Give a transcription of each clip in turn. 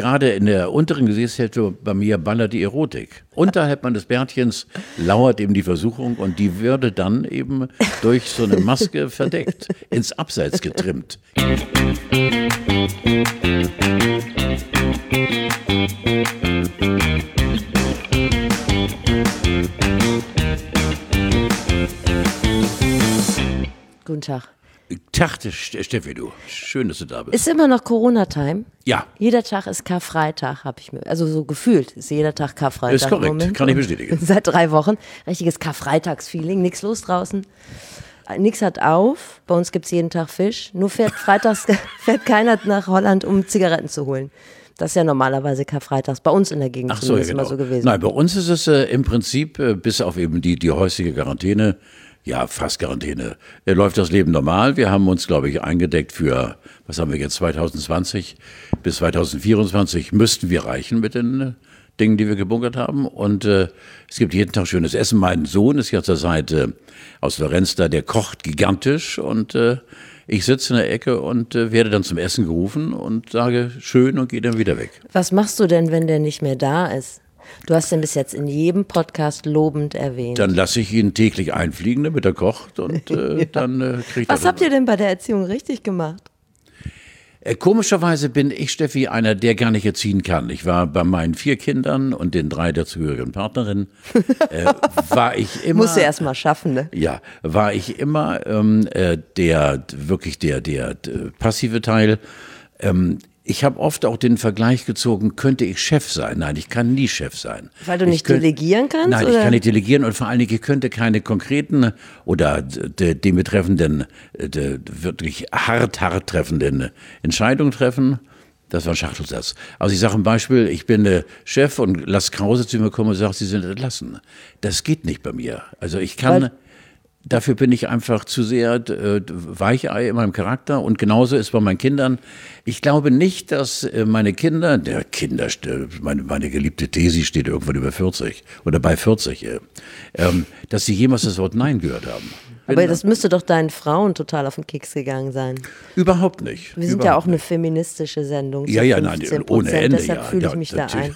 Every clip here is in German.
gerade in der unteren Gesichtshälfte bei mir ballert die Erotik. Unterhalb meines Bärtchens lauert eben die Versuchung und die würde dann eben durch so eine Maske verdeckt, ins Abseits getrimmt. Guten Tag. Tag, Steffi, du. Schön, dass du da bist. Ist immer noch Corona-Time? Ja. Jeder Tag ist Karfreitag, habe ich mir, also so gefühlt ist jeder Tag Karfreitag. Ist korrekt, Moment. kann ich bestätigen. Seit 3 Wochen. Richtiges Karfreitagsfeeling, nichts los draußen. Nichts hat auf, bei uns gibt es jeden Tag Fisch. Nur freitags fährt keiner nach Holland, um Zigaretten zu holen. Das ist ja normalerweise Karfreitags, bei uns in der Gegend zumindest genau. immer so gewesen. Nein, bei uns ist es im Prinzip, bis auf eben die häusliche Quarantäne, ja, fast Quarantäne, läuft das Leben normal. Wir haben uns, glaube ich, eingedeckt für, was haben wir jetzt, 2020 bis 2024 müssten wir reichen mit den Dingen, die wir gebunkert haben. Und es gibt jeden Tag schönes Essen. Mein Sohn ist ja zur Seite aus Florenz da, der kocht gigantisch und ich sitze in der Ecke und werde dann zum Essen gerufen und sage schön und gehe dann wieder weg. Was machst du denn, wenn der nicht mehr da ist? Du hast ihn bis jetzt in jedem Podcast lobend erwähnt. Dann lasse ich ihn täglich einfliegen, damit er kocht und dann kriegt er. Was habt ihr denn bei der Erziehung richtig gemacht? Komischerweise bin ich, Steffi, einer, der gar nicht erziehen kann. Ich war bei meinen 4 Kindern und den 3 dazugehörigen Partnerinnen, war ich immer... Musst du erst mal schaffen, ne? Ja, war ich immer der passive Teil. Ich habe oft auch den Vergleich gezogen, könnte ich Chef sein? Nein, ich kann nie Chef sein. Weil du nicht delegieren kannst? Nein, oder? Ich kann nicht delegieren und vor allen Dingen, ich könnte keine konkreten oder den betreffenden, wirklich hart treffenden Entscheidungen treffen. Das war ein Schachtelsatz. Also ich sage ein Beispiel, ich bin Chef und lass Krause zu mir kommen und sagt, Sie sind entlassen. Das geht nicht bei mir. Also ich kann... Dafür bin ich einfach zu sehr Weichei in meinem Charakter und genauso ist bei meinen Kindern. Ich glaube nicht, dass meine Kinder, meine geliebte Tesi steht irgendwann über 40 oder bei 40, dass sie jemals das Wort Nein gehört haben. Aber das müsste doch deinen Frauen total auf den Keks gegangen sein. Überhaupt nicht. Wir sind ja auch eine feministische Sendung. Ja, nein, ohne Ende. Deshalb fühle ich mich da ein.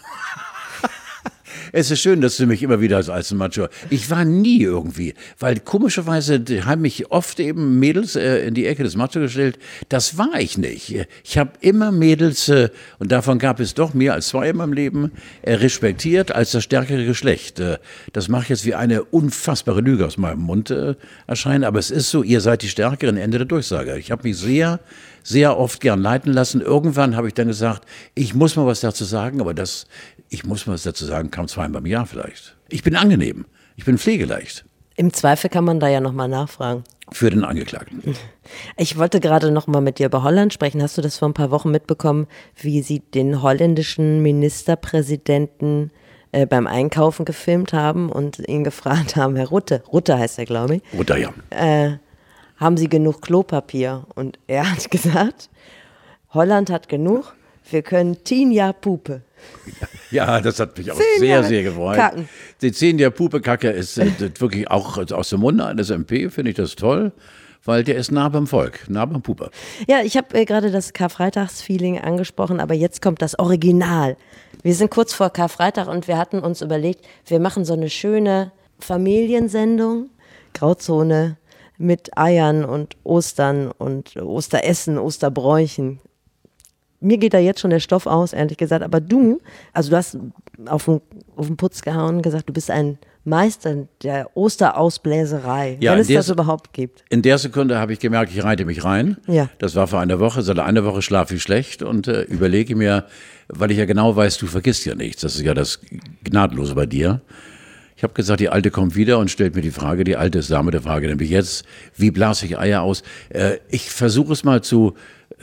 Es ist schön, dass du mich immer wieder als ein Macho. Ich war nie irgendwie, weil komischerweise haben mich oft eben Mädels in die Ecke des Macho gestellt. Das war ich nicht. Ich habe immer Mädels, und davon gab es doch mehr als 2 in meinem Leben, respektiert als das stärkere Geschlecht. Das macht jetzt wie eine unfassbare Lüge aus meinem Mund erscheinen, aber es ist so, ihr seid die Stärkeren, Ende der Durchsage. Ich habe mich sehr oft gern leiten lassen. Irgendwann habe ich dann gesagt, ich muss mal was dazu sagen, aber ich muss mal was dazu sagen, kam 2-mal im Jahr vielleicht. Ich bin angenehm, ich bin pflegeleicht. Im Zweifel kann man da ja nochmal nachfragen. Für den Angeklagten. Ich wollte gerade nochmal mit dir über Holland sprechen. Hast du das vor ein paar Wochen mitbekommen, wie sie den holländischen Ministerpräsidenten beim Einkaufen gefilmt haben und ihn gefragt haben, Herr Rutte heißt er, glaube ich. Rutte, ja. Haben Sie genug Klopapier? Und er hat gesagt, Holland hat genug, wir können 10 Jahre Pupe. Ja, das hat mich auch sehr gefreut. Kacken. Die 10 Jahre Pupe-Kacke ist wirklich auch aus dem Munde eines MP, finde ich das toll, weil der ist nah beim Volk, nah beim Puper. Ja, ich habe gerade das Karfreitagsfeeling angesprochen, aber jetzt kommt das Original. Wir sind kurz vor Karfreitag und wir hatten uns überlegt, wir machen so eine schöne Familiensendung, Grauzone, mit Eiern und Ostern und Osteressen, Osterbräuchen. Mir geht da jetzt schon der Stoff aus, ehrlich gesagt. Aber du hast auf den Putz gehauen und gesagt, du bist ein Meister der Osterausbläserei, ja, wenn es das überhaupt gibt. In der Sekunde habe ich gemerkt, ich reite mich rein. Ja. Das war vor einer Woche. Seit einer Woche schlafe ich schlecht und überlege mir, weil ich ja genau weiß, du vergisst ja nichts. Das ist ja das Gnadenlose bei dir. Ich habe gesagt, die Alte kommt wieder und stellt mir die Frage, die Alte ist Dame der Frage, nämlich jetzt, wie blase ich Eier aus? Ich versuche es mal zu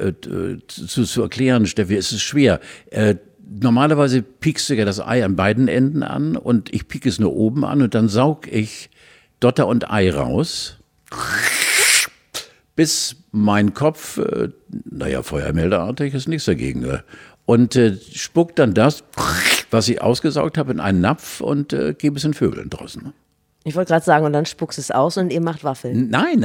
erklären, Steffi, es ist schwer. Normalerweise piekst du ja das Ei an beiden Enden an und ich pieke es nur oben an und dann saug ich Dotter und Ei raus, bis mein Kopf, feuermeldeartig ist nichts dagegen, und spuckt dann das, was ich ausgesaugt habe, in einen Napf und gebe es den Vögeln draußen. Ich wollte gerade sagen, und dann spuckst es aus und ihr macht Waffeln. Nein.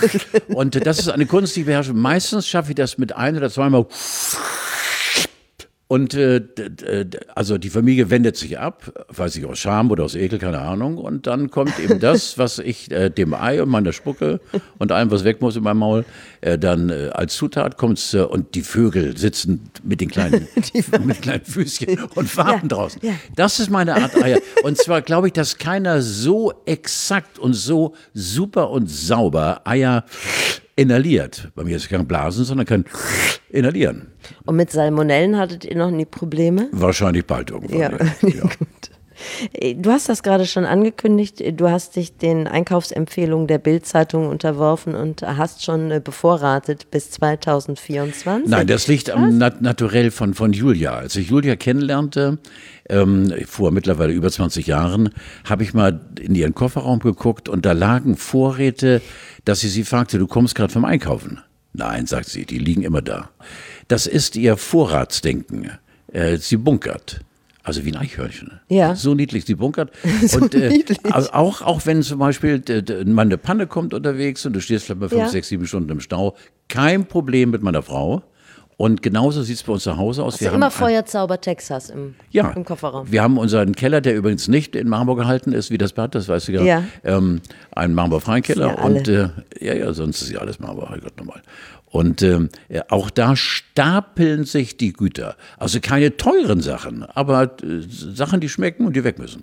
Und das ist eine Kunst, die ich beherrsche. Meistens schaffe ich das mit 1 oder 2 Mal. Und also die Familie wendet sich ab, weiß ich, aus Scham oder aus Ekel, keine Ahnung. Und dann kommt eben das, was ich dem Ei und meiner Spucke und allem, was weg muss in meinem Maul, dann als Zutat kommt und die Vögel sitzen mit den kleinen, mit kleinen Füßchen und warten draußen. Ja. Das ist meine Art Eier. Und zwar glaube ich, dass keiner so exakt und so super und sauber Eier inhaliert. Bei mir ist es kein Blasen, sondern kann inhalieren. Und mit Salmonellen hattet ihr noch nie Probleme? Wahrscheinlich bald irgendwann. Ja. Gut. Du hast das gerade schon angekündigt, du hast dich den Einkaufsempfehlungen der Bild-Zeitung unterworfen und hast schon bevorratet bis 2024. Nein, das liegt am Naturell von Julia. Als ich Julia kennenlernte, vor mittlerweile über 20 Jahren, habe ich mal in ihren Kofferraum geguckt und da lagen Vorräte, dass sie fragte, du kommst gerade vom Einkaufen. Nein, sagt sie, die liegen immer da. Das ist ihr Vorratsdenken. Sie bunkert. Also wie ein Eichhörnchen. Ja. So niedlich, sie bunkert. So und niedlich. Auch wenn zum Beispiel mal eine Panne kommt unterwegs und du stehst vielleicht mal 5, 6, 7 Stunden im Stau, kein Problem mit meiner Frau. Und genauso sieht es bei uns zu Hause aus. Hast du immer Feuerzauber Texas im Kofferraum? Wir haben unseren Keller, der übrigens nicht in Marmor gehalten ist, wie das Bad, das weißt du ja. Einen marmorfreien Keller. Ja, und sonst ist ja alles Marmor, Gott nochmal. Und auch da stapeln sich die Güter. Also keine teuren Sachen, aber Sachen, die schmecken und die weg müssen.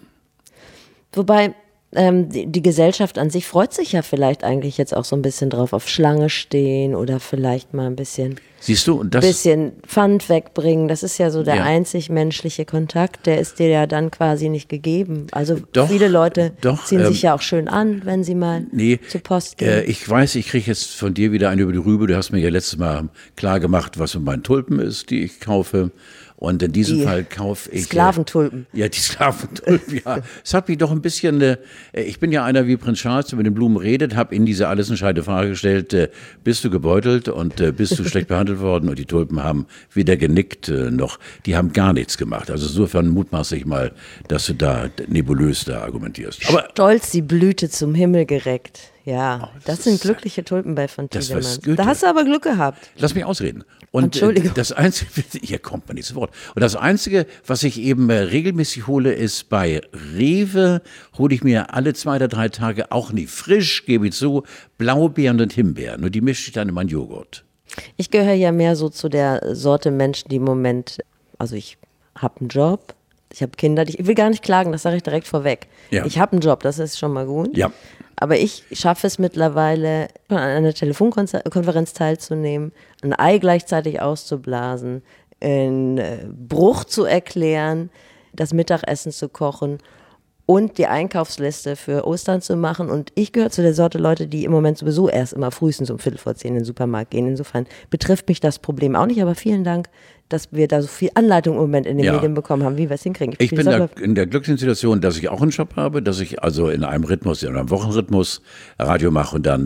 Wobei die Gesellschaft an sich freut sich ja vielleicht eigentlich jetzt auch so ein bisschen drauf, auf Schlange stehen oder vielleicht mal ein bisschen, siehst du, und das bisschen Pfand wegbringen. Das ist ja so der einzig menschliche Kontakt, der ist dir ja dann quasi nicht gegeben. Also viele Leute ziehen sich ja auch schön an, wenn sie mal zur Post gehen. Ich weiß, ich kriege jetzt von dir wieder eine über die Rübe. Du hast mir ja letztes Mal klar gemacht, was mit meinen Tulpen ist, die ich kaufe. Und in diesem Fall kaufe ich... Sklaventulpen. Die Sklaventulpen, ja. Es hat mich doch ein bisschen... ich bin ja einer wie Prinz Charles, der mit den Blumen redet, habe in diese alles entscheidende Frage gestellt, bist du gebeutelt und bist du schlecht behandelt worden? Und die Tulpen haben weder genickt noch, die haben gar nichts gemacht. Also insofern mutmaße ich mal, dass du da nebulös da argumentierst. Aber stolz die Blüte zum Himmel gereckt. Ja, das sind glückliche Tulpen bei von Tiedemann. Da hast du aber Glück gehabt. Lass mich ausreden. Und Entschuldigung. Das Einzige, hier kommt man nicht zu Wort. Und das Einzige, was ich eben regelmäßig hole, ist bei Rewe, hole ich mir alle 2 oder 3 Tage, auch nicht frisch, gebe ich zu, Blaubeeren und Himbeeren. Und die mische ich dann in meinen Joghurt. Ich gehöre ja mehr so zu der Sorte Menschen, die im Moment, also ich habe einen Job, ich habe Kinder, ich will gar nicht klagen, das sage ich direkt vorweg. Ja. Ich habe einen Job, das ist schon mal gut. Ja. Aber ich schaffe es mittlerweile, an einer Telefonkonferenz teilzunehmen, ein Ei gleichzeitig auszublasen, einen Bruch zu erklären, das Mittagessen zu kochen und die Einkaufsliste für Ostern zu machen. Und ich gehöre zu der Sorte Leute, die im Moment sowieso erst immer frühestens um 10:15 in den Supermarkt gehen. Insofern betrifft mich das Problem auch nicht, aber vielen Dank, dass wir da so viel Anleitung im Moment in den Medien bekommen haben, wie wir es hinkriegen. Ich bin in der glücklichen Situation, dass ich auch einen Job habe, dass ich also in einem Rhythmus, in einem Wochenrhythmus Radio mache und dann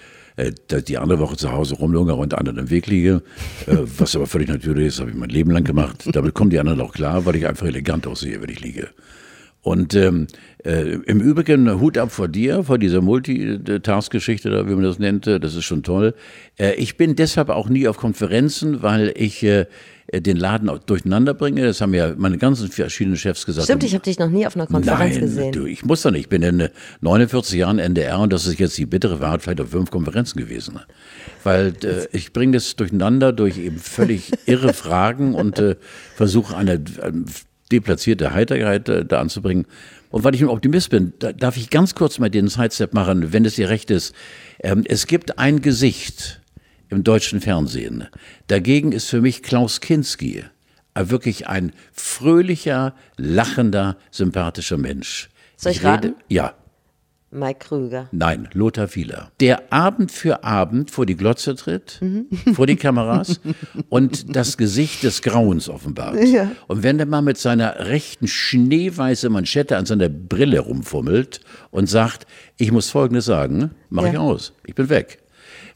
die andere Woche zu Hause rumlungere und anderen im Weg liege, was aber völlig natürlich ist, habe ich mein Leben lang gemacht. Damit kommen die anderen auch klar, weil ich einfach elegant aussehe, wenn ich liege. Und im Übrigen Hut ab vor dir, vor dieser Multitask-Geschichte, da, wie man das nennt, das ist schon toll. Ich bin deshalb auch nie auf Konferenzen, weil ich den Laden durcheinander bringe. Das haben ja meine ganzen verschiedenen Chefs gesagt. Stimmt, ich habe dich noch nie auf einer Konferenz gesehen. Du, ich muss doch nicht. Ich bin in 49 Jahren NDR und das ist jetzt die bittere Wahrheit, vielleicht auf 5 Konferenzen gewesen. Weil ich bringe das durcheinander durch eben völlig irre Fragen und versuche eine deplatzierte Heiterkeit da anzubringen. Und weil ich ein Optimist bin, darf ich ganz kurz mal den Sidestep machen, wenn es dir recht ist. Es gibt ein Gesicht im deutschen Fernsehen. Dagegen ist für mich Klaus Kinski wirklich ein fröhlicher, lachender, sympathischer Mensch. Soll ich raten? Ja. Mike Krüger. Nein, Lothar Wieler. Der Abend für Abend vor die Glotze tritt, vor die Kameras und das Gesicht des Grauens offenbart. Ja. Und wenn der mal mit seiner rechten schneeweiße Manschette an seiner Brille rumfummelt und sagt, ich muss Folgendes sagen, mache ich aus, ich bin weg.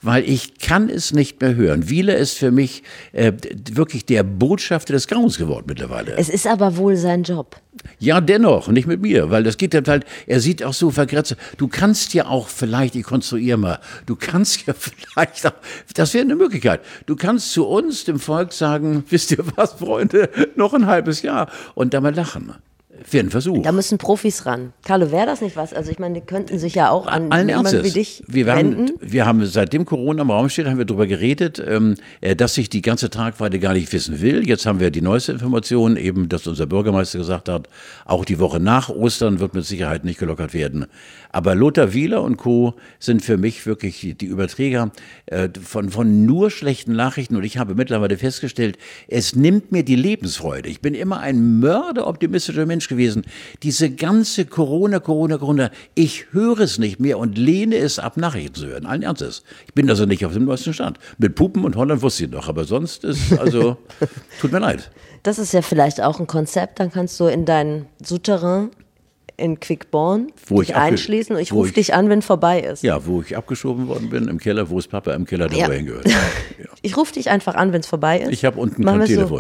weil ich kann es nicht mehr hören. Wieler ist für mich wirklich der Botschafter des Grauens geworden mittlerweile. Es ist aber wohl sein Job. Ja, dennoch, nicht mit mir, weil das geht dann halt, er sieht auch so vergrätzt. Du kannst ja auch vielleicht, ich konstruiere mal, du kannst ja vielleicht auch, das wäre eine Möglichkeit, du kannst zu uns, dem Volk sagen, wisst ihr was, Freunde, noch ein halbes Jahr und dann mal lachen. Wäre ein Versuch. Da müssen Profis ran. Carlo, wäre das nicht was? Also ich meine, die könnten sich ja auch an allen jemanden Ernstes. wie dich Wir wenden. haben, seitdem Corona im Raum steht, haben wir darüber geredet, dass ich die ganze Tragweite gar nicht wissen will. Jetzt haben wir die neueste Information, eben, dass unser Bürgermeister gesagt hat, auch die Woche nach Ostern wird mit Sicherheit nicht gelockert werden. Aber Lothar Wieler und Co. sind für mich wirklich die Überträger von nur schlechten Nachrichten. Und ich habe mittlerweile festgestellt, es nimmt mir die Lebensfreude. Ich bin immer ein mörderoptimistischer Mensch gewesen. Diese ganze Corona, ich höre es nicht mehr und lehne es ab, Nachrichten zu hören. Allen Ernstes. Ich bin also nicht auf dem neuesten Stand. Mit Puppen und Holland wusste ich noch, aber sonst ist, also, tut mir leid. Das ist ja vielleicht auch ein Konzept, dann kannst du in dein Souterrain in Quickborn dich einschließen und ich rufe dich an, wenn vorbei ist. Ja, wo ich abgeschoben worden bin, im Keller, wo es Papa im Keller darüber hingehört. Ja. Ich rufe dich einfach an, wenn es vorbei ist. Ich habe unten kein Telefon.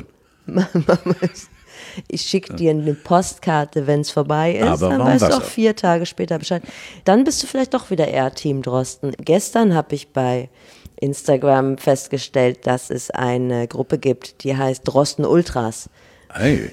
Ich schicke dir eine Postkarte, wenn es vorbei ist. Aber dann weißt du auch 4 Tage später Bescheid. Dann bist du vielleicht doch wieder eher Team Drosten. Gestern habe ich bei Instagram festgestellt, dass es eine Gruppe gibt, die heißt Drosten Ultras. Hey.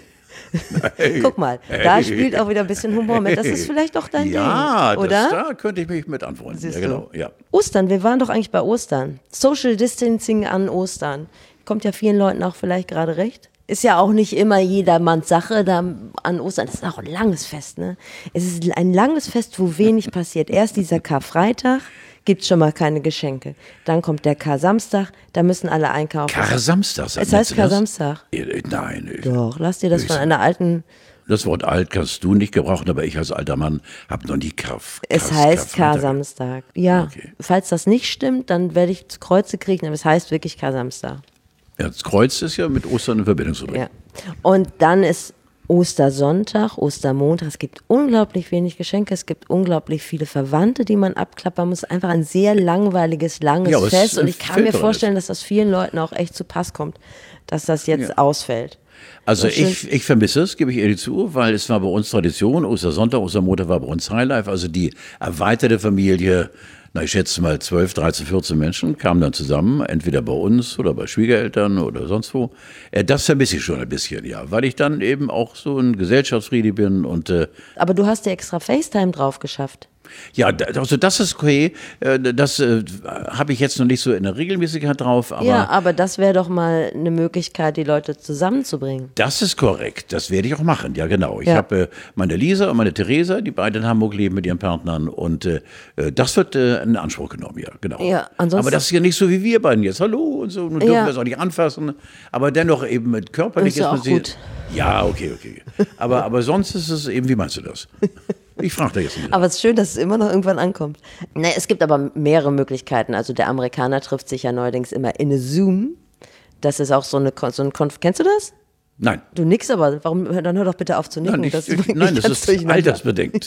Hey. Guck mal, da spielt auch wieder ein bisschen Humor mit. Das ist vielleicht doch dein Ding, oder? Da könnte ich mich mit anfreunden. Ja, genau. Ja. Ostern, wir waren doch eigentlich bei Ostern. Social Distancing an Ostern. Kommt ja vielen Leuten auch vielleicht gerade recht. Ist ja auch nicht immer jedermanns Sache da an Ostern. Das ist auch ein langes Fest, ne? Es ist ein langes Fest, wo wenig passiert. Erst dieser Karfreitag, gibt schon mal keine Geschenke. Dann kommt der Kar-Samstag, da müssen alle einkaufen. Kar-Samstag? Es heißt Kar-Samstag. Nein. Doch, lass dir das von einer alten... Das Wort alt kannst du nicht gebrauchen, aber ich als alter Mann habe noch nie Es heißt Kar-Samstag. Ja, okay. Falls das nicht stimmt, dann werde ich zu Kreuze kriegen, aber es heißt wirklich Kar-Samstag. Ja, das Kreuz ist ja mit Ostern in Verbindung zu bringen. Ja. Und dann ist Ostersonntag, Ostermontag. Es gibt unglaublich wenig Geschenke. Es gibt unglaublich viele Verwandte, die man abklappern muss. Einfach ein sehr langweiliges, langes Fest. Und ich kann mir vorstellen, dass das vielen Leuten auch echt zu Pass kommt, dass das jetzt ausfällt. Also ich vermisse es, gebe ich ehrlich zu, weil es war bei uns Tradition. Ostersonntag, Ostermontag war bei uns Highlife. Also die erweiterte Familie, ich schätze mal 12, 13, 14 Menschen kamen dann zusammen, entweder bei uns oder bei Schwiegereltern oder sonst wo. Das vermisse ich schon ein bisschen, ja, weil ich dann eben auch so ein Gesellschaftsfriede bin. Aber du hast dir extra FaceTime drauf geschafft. Ja, also das ist okay. Das habe ich jetzt noch nicht so in der Regelmäßigkeit drauf. Aber ja, aber das wäre doch mal eine Möglichkeit, die Leute zusammenzubringen. Das ist korrekt. Das werde ich auch machen. Ja, genau. Ich habe meine Lisa und meine Theresa, die beide in Hamburg leben mit ihren Partnern. Und das wird in Anspruch genommen, ja, genau. Ja, aber das ist ja nicht so wie wir beiden jetzt. Hallo und so. Nun dürfen wir es auch nicht anfassen. Aber dennoch eben mit körperlich ist man gut. Ja, okay. Aber sonst ist es eben, wie meinst du das? Ich frage da jetzt nicht. Aber es ist schön, dass es immer noch irgendwann ankommt. Es gibt aber mehrere Möglichkeiten. Also der Amerikaner trifft sich ja neuerdings immer in Zoom. Das ist auch so eine Kennst du das? Nein. Du nickst aber. Dann hör doch bitte auf zu nicken. Nein, das ist altersbedingt.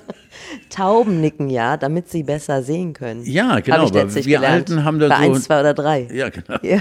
Tauben nicken ja, damit sie besser sehen können. Ja, genau. Aber wir gelernt. Alten haben da bei so... 1, 2 oder 3. Ja, genau. Ja.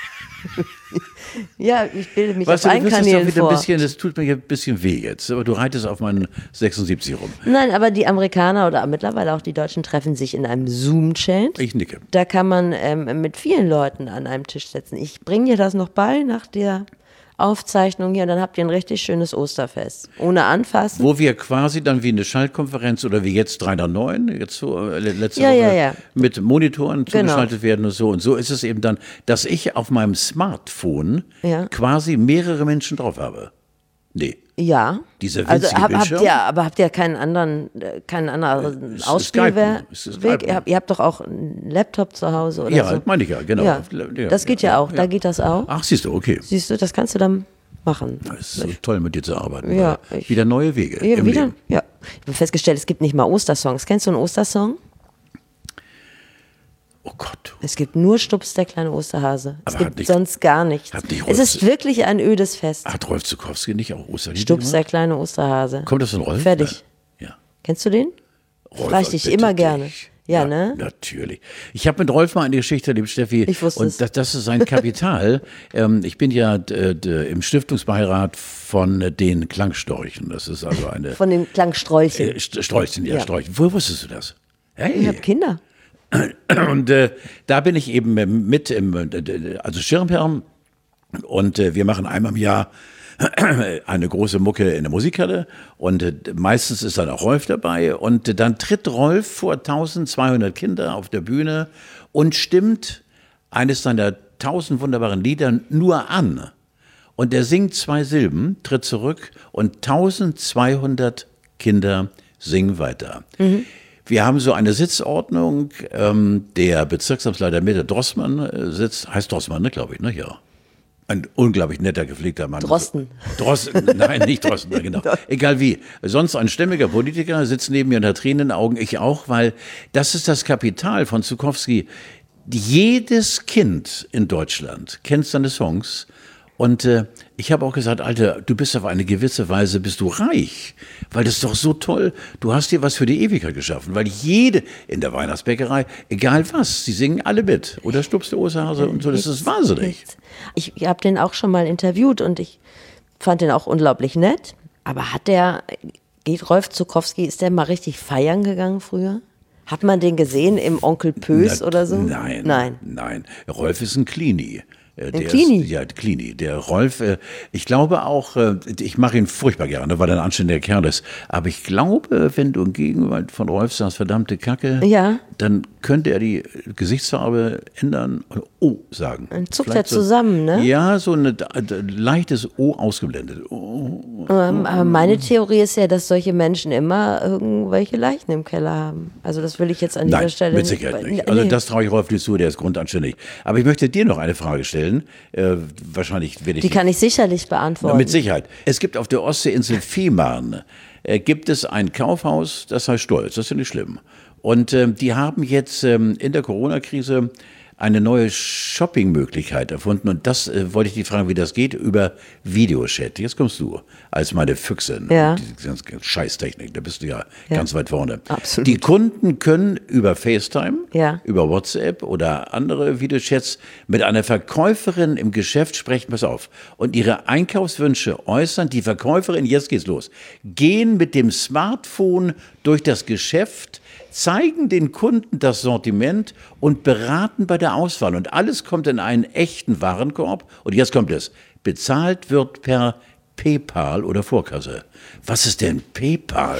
Ja, ich bilde mich auf allen Kanälen vor. Das tut mir ein bisschen weh jetzt, aber du reitest auf meinen 76 rum. Nein, aber die Amerikaner oder mittlerweile auch die Deutschen treffen sich in einem Zoom-Chat. Ich nicke. Da kann man mit vielen Leuten an einem Tisch sitzen. Ich bringe dir das noch bei nach der Aufzeichnung hier und dann habt ihr ein richtig schönes Osterfest. Ohne anfassen. Wo wir quasi dann wie eine Schaltkonferenz oder wie jetzt 3 nach 9, jetzt so letzte Woche, mit Monitoren zugeschaltet werden und so. Und so ist es eben dann, dass ich auf meinem Smartphone quasi mehrere Menschen drauf habe. Nee. Ja. Dieser winzige Bildschirm. habt ihr keinen anderen Ausspielweg? Ihr habt doch auch einen Laptop zu Hause oder so. Ja, meine ich ja, genau. Ja, das geht ja auch, da geht das auch. Ach, siehst du, okay. Siehst du, das kannst du dann machen. Das ist so toll, mit dir zu arbeiten. Ja, wieder neue Wege im Leben. Ja. Ich habe festgestellt, es gibt nicht mal Ostersongs. Kennst du einen Ostersong? Oh Gott. Es gibt nur Stups, der kleine Osterhase. Es aber gibt sonst gar nichts. Es ist wirklich ein ödes Fest. Hat Rolf Zukowski nicht auch Osterlieder Stups, der kleine Osterhase. Kommt das von Rolf? Fertig. Ja. Kennst du den? Rolf, frage ich dich immer gerne. Ja, ne? Natürlich. Ich habe mit Rolf mal eine Geschichte erlebt, Steffi. Ich wusste es. Und das ist sein Kapital. Ich bin ja im Stiftungsbeirat von den Klangstorchen. Das ist also eine... Von den Klangstrolchen. Strolchen, ja, Ja. Strolchen. Woher wusstest du das? Hey. Ich habe Kinder. Und da bin ich eben also Schirmherr. Und wir machen einmal im Jahr eine große Mucke in der Musikhalle und meistens ist dann auch Rolf dabei und dann tritt Rolf vor 1200 Kinder auf der Bühne und stimmt eines seiner 1000 wunderbaren Lieder nur an. Und er singt 2 Silben, tritt zurück und 1200 Kinder singen weiter. Wir haben so eine Sitzordnung, der Bezirksamtsleiter Mitte Drossmann heißt Drossmann, ne, glaube ich, ne, ja. Ein unglaublich netter, gepflegter Mann. Drosten. Nein, nicht Drosten, genau. Egal wie. Sonst ein stämmiger Politiker sitzt neben mir und hat Tränen in den Augen, ich auch, weil das ist das Kapital von Zuchowski. Jedes Kind in Deutschland kennt seine Songs. Und ich habe auch gesagt, Alter, du bist auf eine gewisse Weise, bist du reich, weil das ist doch so toll. Du hast dir was für die Ewigkeit geschaffen, weil jede in der Weihnachtsbäckerei, egal was, sie singen alle mit. Oder Stups der Osterhase und so, das ist wahnsinnig. Ich habe den auch schon mal interviewt und ich fand den auch unglaublich nett. Aber geht Rolf Zuchowski, ist der mal richtig feiern gegangen früher? Hat man den gesehen im Onkel Pös oder so? Nein. Rolf ist ein Klini. Klini? Ja, Klini. Der Rolf, ich glaube auch, ich mache ihn furchtbar gerne, weil er ein anständiger Kerl ist. Aber ich glaube, wenn du in Gegenwart von Rolf sagst, verdammte Kacke, ja, dann könnte er die Gesichtsfarbe ändern und O sagen. Dann zuckt Vielleicht er zusammen, ne? Ja, so ein leichtes O ausgeblendet. Aber meine Theorie ist ja, dass solche Menschen immer irgendwelche Leichen im Keller haben. Also das will ich jetzt an dieser Stelle mit Sicherheit nicht. Also das traue ich Rolf nicht zu, der ist grundanständig. Aber ich möchte dir noch eine Frage stellen. Wahrscheinlich werde ich die kann ich sicherlich beantworten. Mit Sicherheit. Es gibt auf der Ostseeinsel Fehmarn gibt es ein Kaufhaus, das heißt Stolz. Das ist ja nicht schlimm. Und die haben jetzt in der Corona-Krise eine neue Shopping-Möglichkeit erfunden. Und das wollte ich dich fragen, wie das geht, über Videochat. Jetzt kommst du als meine Füchsin. Ja. Diese ganze Scheißtechnik, da bist du ja ganz weit vorne. Absolut. Die Kunden können über FaceTime, Ja. über WhatsApp oder andere Videochats mit einer Verkäuferin im Geschäft sprechen, pass auf, und ihre Einkaufswünsche äußern. Die Verkäuferin, jetzt geht's los, gehen mit dem Smartphone durch das Geschäft, zeigen den Kunden das Sortiment und beraten bei der Auswahl. Und alles kommt in einen echten Warenkorb. Und jetzt kommt es. Bezahlt wird per PayPal oder Vorkasse. Was ist denn PayPal?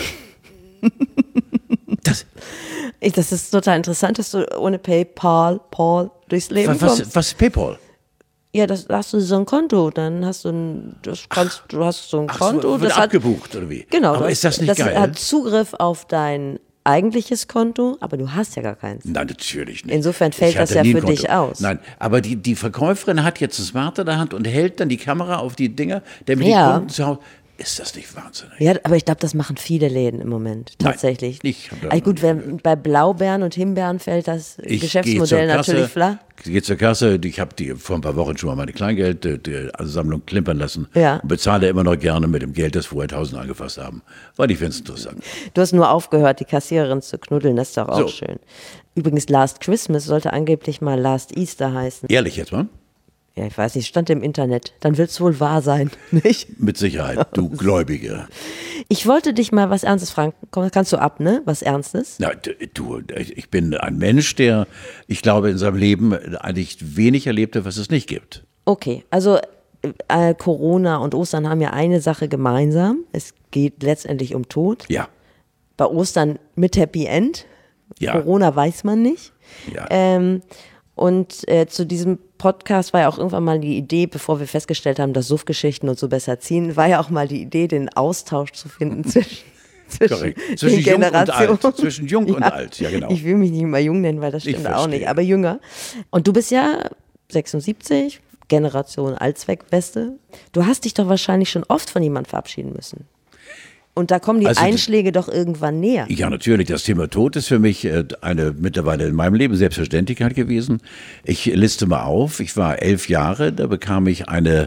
Das ist total interessant, dass du ohne PayPal durchs Leben kommst. Was ist PayPal? Ja, da hast du so ein Konto, dann hast du du hast so ein Konto. Wird das abgebucht oder wie? Genau. Aber ist das nicht geil? Das hat Zugriff auf dein eigentliches Konto, aber du hast ja gar keins. Nein, natürlich nicht. Insofern fällt das ja für dich aus. Nein, aber die Verkäuferin hat jetzt ein Smart in der Hand und hält dann die Kamera auf die Dinger, damit die Kunden zu Hause... Ist das nicht wahnsinnig? Ja, aber ich glaube, das machen viele Läden im Moment, tatsächlich. Gut, bei Blaubeeren und Himbeeren fällt das Geschäftsmodell natürlich flach. Ich gehe zur Kasse, ich habe die vor ein paar Wochen schon mal meine Kleingeldsammlung klimpern lassen und bezahle immer noch gerne mit dem Geld, das vorher 1000 angefasst haben, weil ich finde es interessant. Du hast nur aufgehört, die Kassiererin zu knuddeln, das ist doch auch schön. Übrigens, Last Christmas sollte angeblich mal Last Easter heißen. Ehrlich jetzt mal? Ja, ich weiß nicht, stand im Internet. Dann wird es wohl wahr sein, nicht? Mit Sicherheit, du Gläubige. Ich wollte dich mal was Ernstes fragen. Kannst du ab, ne? Was Ernstes? Na, ich bin ein Mensch, der, ich glaube, in seinem Leben eigentlich wenig erlebte, was es nicht gibt. Okay, also Corona und Ostern haben ja eine Sache gemeinsam. Es geht letztendlich um Tod. Ja. Bei Ostern mit Happy End. Ja. Corona weiß man nicht. Ja. Und zu diesem Podcast war ja auch irgendwann mal die Idee, bevor wir festgestellt haben, dass Suffgeschichten und so besser ziehen, war ja auch mal die Idee, den Austausch zu finden zwischen den Generationen. Zwischen jung und alt, ja genau. Ich will mich nicht mal jung nennen, weil das stimmt auch nicht, aber jünger. Und du bist ja 76, Generation Allzweckweste. Du hast dich doch wahrscheinlich schon oft von jemandem verabschieden müssen. Und da kommen die Einschläge doch irgendwann näher. Ja, natürlich. Das Thema Tod ist für mich eine mittlerweile in meinem Leben Selbstverständlichkeit gewesen. Ich liste mal auf. Ich war 11 Jahre, da bekam ich eine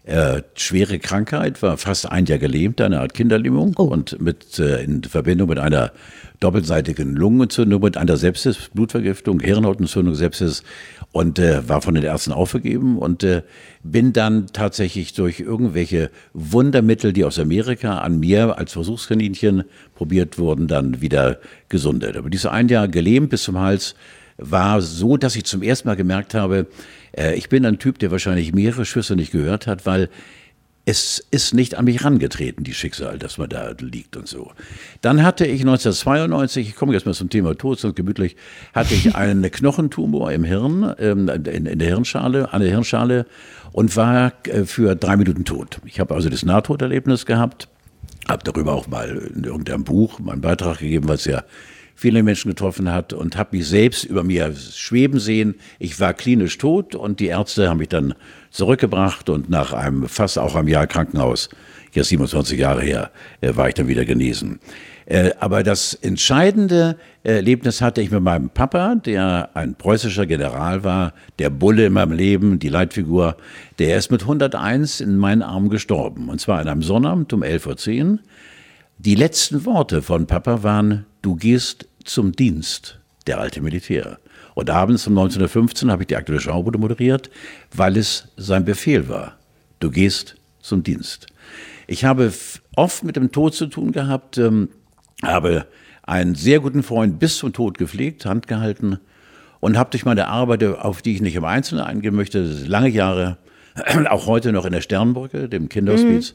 schwere Krankheit, war fast ein Jahr gelähmt, eine Art Kinderlähmung und in Verbindung mit einer doppelseitigen Lungenentzündung, mit einer Sepsis, Blutvergiftung, Hirnhautentzündung, Sepsis und war von den Ärzten aufgegeben und bin dann tatsächlich durch irgendwelche Wundermittel, die aus Amerika an mir als Versuchskaninchen probiert wurden, dann wieder gesundet. Aber diese ein Jahr gelähmt bis zum Hals war so, dass ich zum ersten Mal gemerkt habe, ich bin ein Typ, der wahrscheinlich mehrere Schüsse nicht gehört hat, weil es ist nicht an mich rangetreten, die Schicksal, dass man da liegt und so. Dann hatte ich 1992, ich komme jetzt mal zum Thema Tod, so gemütlich, hatte ich einen Knochentumor im Hirn, in der Hirnschale, an der Hirnschale und war für 3 Minuten tot. Ich habe also das Nahtoderlebnis gehabt, habe darüber auch mal in irgendeinem Buch meinen Beitrag gegeben, was ja viele Menschen getroffen hat und habe mich selbst über mir schweben sehen. Ich war klinisch tot und die Ärzte haben mich dann zurückgebracht und nach fast auch einem Jahr Krankenhaus, jetzt 27 Jahre her, war ich dann wieder genesen. Aber das entscheidende Erlebnis hatte ich mit meinem Papa, der ein preußischer General war, der Bulle in meinem Leben, die Leitfigur. Der ist mit 101 in meinen Armen gestorben. Und zwar an einem Sonnabend um 11:10 Uhr. Die letzten Worte von Papa waren: Du gehst zum Dienst, der alte Militär. Und abends um 19:15 habe ich die Aktuelle Schaubude moderiert, weil es sein Befehl war. Du gehst zum Dienst. Ich habe oft mit dem Tod zu tun gehabt, habe einen sehr guten Freund bis zum Tod gepflegt, Hand gehalten und habe durch meine Arbeit, auf die ich nicht im Einzelnen eingehen möchte, lange Jahre, auch heute noch in der Sternbrücke, dem Kinderhospiz,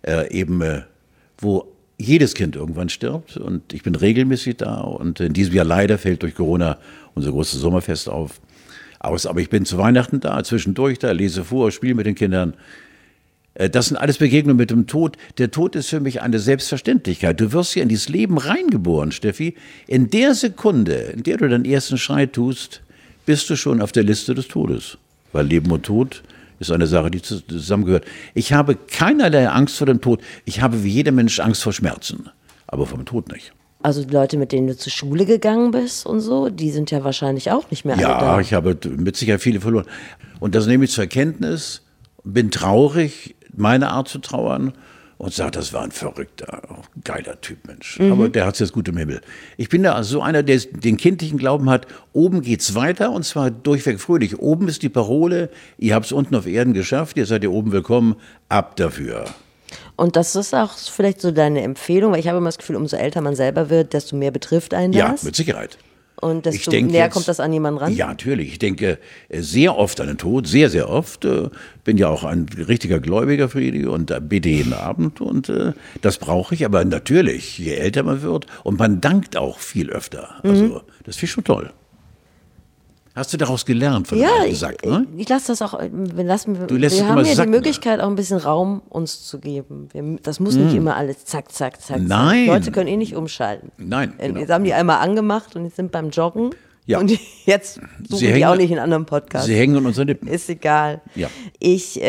wo jedes Kind irgendwann stirbt und ich bin regelmäßig da und in diesem Jahr leider fällt durch Corona unser großes Sommerfest aus. Aber ich bin zu Weihnachten da, zwischendurch da, lese vor, spiele mit den Kindern. Das sind alles Begegnungen mit dem Tod. Der Tod ist für mich eine Selbstverständlichkeit. Du wirst ja in dieses Leben reingeboren, Steffi. In der Sekunde, in der du deinen ersten Schrei tust, bist du schon auf der Liste des Todes. Weil Leben und Tod ist eine Sache, die zusammengehört. Ich habe keinerlei Angst vor dem Tod. Ich habe wie jeder Mensch Angst vor Schmerzen, aber vor dem Tod nicht. Also die Leute, mit denen du zur Schule gegangen bist und so, die sind ja wahrscheinlich auch nicht mehr alle da. Ja, ich habe mit Sicherheit viele verloren. Und das nehme ich zur Kenntnis, bin traurig, meine Art zu trauern und sage, das war ein verrückter, geiler Typ, Mensch. Aber der hat es jetzt gut im Himmel. Ich bin da so einer, der den kindlichen Glauben hat, oben geht's weiter und zwar durchweg fröhlich. Oben ist die Parole, ihr habt es unten auf Erden geschafft, ihr seid hier oben willkommen, ab dafür. Und das ist auch vielleicht so deine Empfehlung, weil ich habe immer das Gefühl, umso älter man selber wird, desto mehr betrifft einen das. Ja, mit Sicherheit. Und desto näher kommt das an jemanden ran? Ja, natürlich. Ich denke sehr oft an den Tod, sehr, sehr oft. Bin ja auch ein richtiger Gläubiger, Friedi, und bete jeden Abend. Und das brauche ich. Aber natürlich, je älter man wird, und man dankt auch viel öfter. Also, das finde ich schon toll. Hast du daraus gelernt von dem alten Sack, ne? Ich lasse das auch, wir immer haben ja die sacken, Möglichkeit, auch ein bisschen Raum uns zu geben. Das muss nicht immer alles zack, zack, zack. Nein. Zack. Leute können nicht umschalten. Nein, genau. Jetzt haben die einmal angemacht und jetzt sind beim Joggen. Ja. Und jetzt suchen die auch nicht in anderen Podcasts. Sie hängen an unseren Lippen. Ist egal. Ja. Ich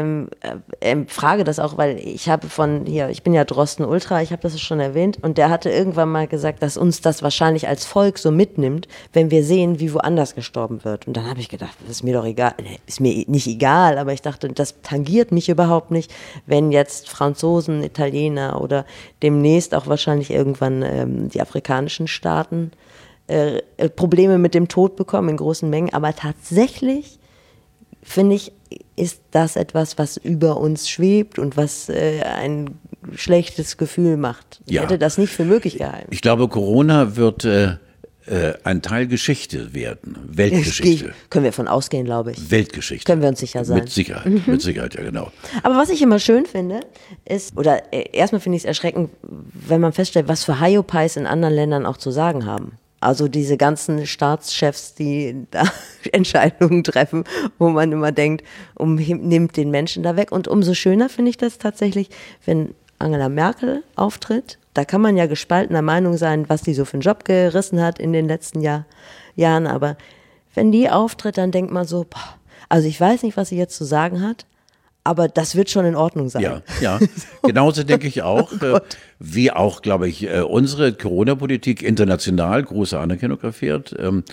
frage das auch, weil ich bin ja Drosten Ultra, ich habe das schon erwähnt, und der hatte irgendwann mal gesagt, dass uns das wahrscheinlich als Volk so mitnimmt, wenn wir sehen, wie woanders gestorben wird. Und dann habe ich gedacht, das ist mir doch egal. Ist mir nicht egal, aber ich dachte, das tangiert mich überhaupt nicht, wenn jetzt Franzosen, Italiener oder demnächst auch wahrscheinlich irgendwann die afrikanischen Staaten Probleme mit dem Tod bekommen in großen Mengen. Aber tatsächlich, finde ich, ist das etwas, was über uns schwebt und was ein schlechtes Gefühl macht. Ich hätte das nicht für möglich gehalten. Ich glaube, Corona wird ein Teil Geschichte werden. Weltgeschichte. Können wir von ausgehen, glaube ich. Weltgeschichte. Können wir uns sicher sein. Mit Sicherheit, mit Sicherheit, ja genau. Aber was ich immer schön finde, ist, oder erstmal finde ich es erschreckend, wenn man feststellt, was für Hyopies in anderen Ländern auch zu sagen haben. Also diese ganzen Staatschefs, die da Entscheidungen treffen, wo man immer denkt, nimmt den Menschen da weg. Und umso schöner finde ich das tatsächlich, wenn Angela Merkel auftritt. Da kann man ja gespaltener Meinung sein, was die so für einen Job gerissen hat in den letzten Jahren. Aber wenn die auftritt, dann denkt man so, also ich weiß nicht, was sie jetzt zu sagen hat, aber das wird schon in Ordnung sein. Ja, genauso denke ich auch. Wie auch, glaube ich, unsere Corona-Politik international große Anerkennung erfährt.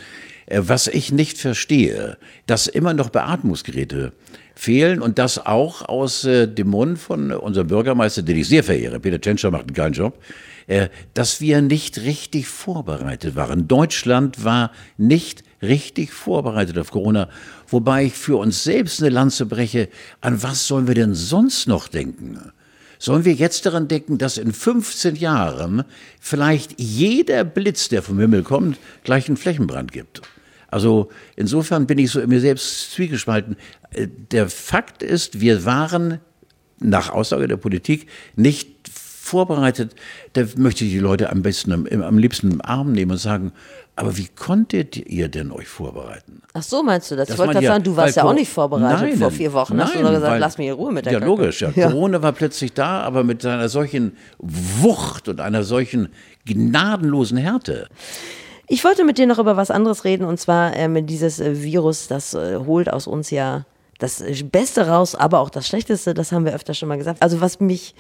Was ich nicht verstehe, dass immer noch Beatmungsgeräte fehlen und das auch aus dem Mund von unserem Bürgermeister, den ich sehr verehre, Peter Tschentscher macht einen geilen Job, dass wir nicht richtig vorbereitet waren. Deutschland war nicht richtig vorbereitet auf Corona, wobei ich für uns selbst eine Lanze breche. An was sollen wir denn sonst noch denken? Sollen wir jetzt daran denken, dass in 15 Jahren vielleicht jeder Blitz, der vom Himmel kommt, gleich einen Flächenbrand gibt? Also insofern bin ich so in mir selbst zwiegespalten. Der Fakt ist, wir waren nach Aussage der Politik nicht vorbereitet. Da möchte ich die Leute am liebsten im Arm nehmen und sagen, aber wie konntet ihr denn euch vorbereiten? Ach so, meinst du das? Ich wollte gerade sagen, du warst ja auch nicht vorbereitet. Vor 4 Wochen hast du nur gesagt, lass mich in Ruhe mit der Ja, Kacke. logisch. Ja. Corona war plötzlich da, aber mit einer solchen Wucht und einer solchen gnadenlosen Härte. Ich wollte mit dir noch über was anderes reden, und zwar mit dieses Virus, das holt aus uns ja das Beste raus, aber auch das Schlechteste, das haben wir öfter schon mal gesagt. Also was mich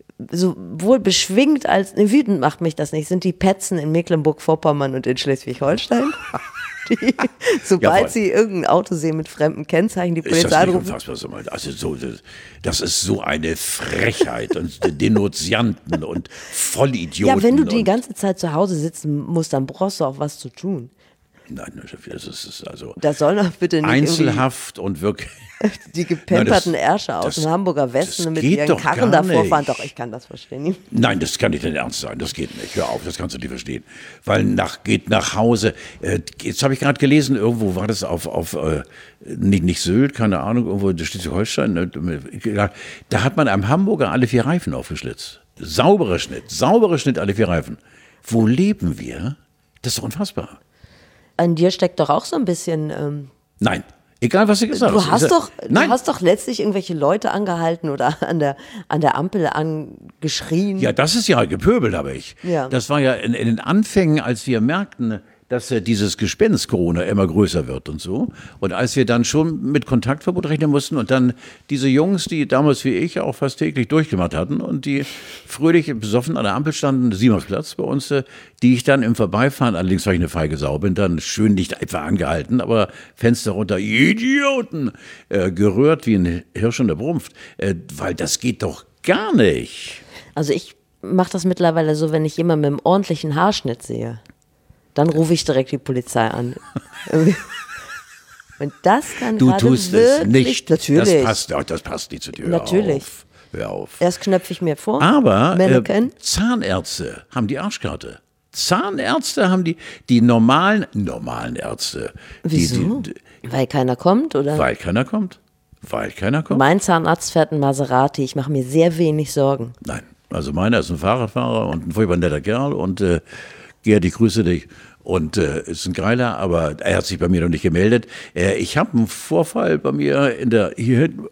sowohl beschwingt als wütend macht mich das nicht, sind die Petzen in Mecklenburg-Vorpommern und in Schleswig-Holstein. Die, sobald sie irgendein Auto sehen mit fremdem Kennzeichen, die Polizei anrufen. Also das ist so eine Frechheit und Denunzianten und Vollidioten. Ja, wenn du die ganze Zeit zu Hause sitzen musst, dann brauchst du auch was zu tun. Nein, das ist also das soll doch bitte nicht Einzelhaft und wirklich die gepemperten Ärsche aus dem Hamburger Westen mit ihren Karren davor fahren. Doch, ich kann das verstehen. Nein, das kann nicht dein Ernst sein. Das geht nicht. Hör auf, das kannst du nicht verstehen. Weil geht nach Hause. Jetzt habe ich gerade gelesen, irgendwo war das auf nicht Sylt, keine Ahnung, irgendwo in Schleswig-Holstein. Da hat man einem Hamburger alle 4 Reifen aufgeschlitzt. Sauberer Schnitt, alle 4 Reifen. Wo leben wir? Das ist doch unfassbar. An dir steckt doch auch so ein bisschen. Nein, egal was du gesagt hast. Du hast doch letztlich irgendwelche Leute angehalten oder an der Ampel angeschrien. Ja, das ist ja gepöbelt, habe ich. Ja. Das war ja in den Anfängen, als wir merkten, dass dieses Gespenst Corona immer größer wird und so. Und als wir dann schon mit Kontaktverbot rechnen mussten und dann diese Jungs, die damals wie ich auch fast täglich durchgemacht hatten und die fröhlich besoffen an der Ampel standen, Simonsplatz bei uns, die ich dann im Vorbeifahren, allerdings war ich eine feige Sau, bin dann schön nicht etwa angehalten, aber Fenster runter, Idioten, gerührt wie ein Hirsch und der Brumpft, weil das geht doch gar nicht. Also ich mache das mittlerweile so, wenn ich jemanden mit einem ordentlichen Haarschnitt sehe. Dann rufe ich direkt die Polizei an. Und das kann du gerade tust wirklich, es nicht. Natürlich. Das passt nicht zu dir. Natürlich. Hör auf. Erst knöpfe ich mir vor. Aber Zahnärzte haben die Arschkarte. Zahnärzte haben die normalen Ärzte. Wieso? Weil keiner kommt, oder? Weil keiner kommt. Mein Zahnarzt fährt einen Maserati. Ich mache mir sehr wenig Sorgen. Nein, also meiner ist ein Fahrradfahrer und ein furchtbar netter Kerl und Gerd, ich grüße dich. Und ist ein Geiler, aber er hat sich bei mir noch nicht gemeldet. Ich habe einen Vorfall bei mir hier hinten.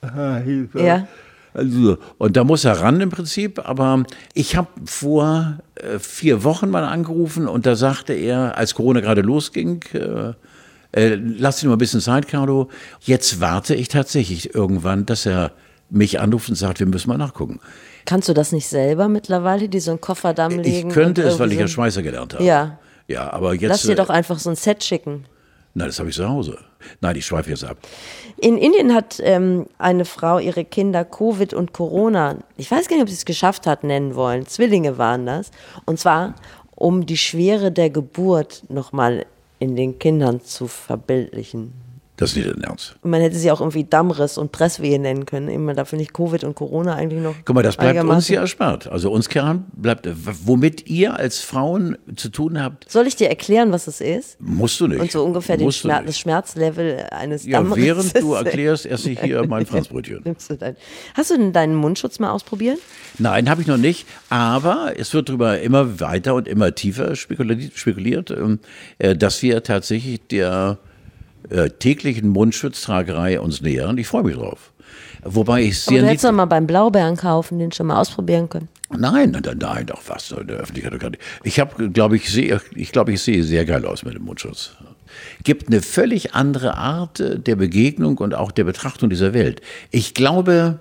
Ja. Also, und da muss er ran im Prinzip, aber ich habe vor 4 Wochen mal angerufen und da sagte er, als Corona gerade losging, lass dir mal ein bisschen Zeit, Carlo. Jetzt warte ich tatsächlich irgendwann, dass er mich anruft und sagt, wir müssen mal nachgucken. Kannst du das nicht selber mittlerweile, die so einen Kofferdamm legen? Ich könnte es, weil ich ja Schweißer gelernt habe. Ja. Ja, aber jetzt. Lass dir doch einfach so ein Set schicken. Nein, das habe ich zu Hause. Nein, ich schweife jetzt ab. In Indien hat eine Frau ihre Kinder Covid und Corona, ich weiß gar nicht, ob sie es geschafft hat, nennen wollen. Zwillinge waren das. Und zwar, um die Schwere der Geburt nochmal in den Kindern zu verbildlichen. Das ist nicht dein Ernst. Und man hätte sie auch irgendwie Dammriss und Presswehe nennen können. Immer da finde ich Covid und Corona eigentlich noch. Guck mal, das bleibt uns ja erspart. Also uns Kerlen bleibt, womit ihr als Frauen zu tun habt. Soll ich dir erklären, was es ist? Musst du nicht. Und so ungefähr das Schmerzlevel eines Dammrisses. Ja, während du erklärst, esse ich hier mein Franzbrötchen. Hast du denn deinen Mundschutz mal ausprobiert? Nein, habe ich noch nicht. Aber es wird darüber immer weiter und immer tiefer spekuliert, dass wir tatsächlich der täglichen Mundschutztragerei uns nähern. Ich freue mich drauf. Wobei ich sehr. Aber du hättest doch mal beim Blaubeeren kaufen, den schon mal ausprobieren können. Nein, doch was in der Öffentlichkeit. Ich glaube, ich sehe sehr geil aus mit dem Mundschutz. Gibt eine völlig andere Art der Begegnung und auch der Betrachtung dieser Welt. Ich glaube,